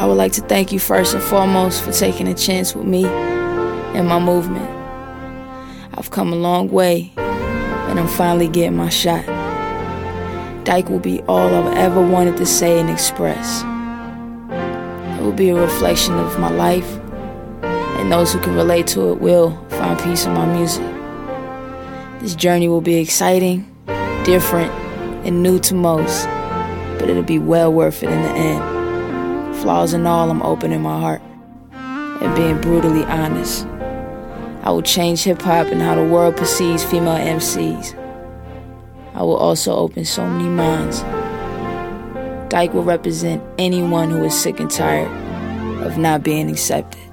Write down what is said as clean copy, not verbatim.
I would like to thank you first and foremost for taking a chance with me and my movement. I've come a long way, and I'm finally getting my shot. Dyke will be all I've ever wanted to say and express. It will be a reflection of my life, and those who can relate to it will find peace in my music. This journey will be exciting, different, and new to most, but it'll be well worth it in the end. Flaws and all, I'm opening my heart and being brutally honest. I will change hip-hop and how the world perceives female MCs. I will also open so many minds. Dyke will represent anyone who is sick and tired of not being accepted.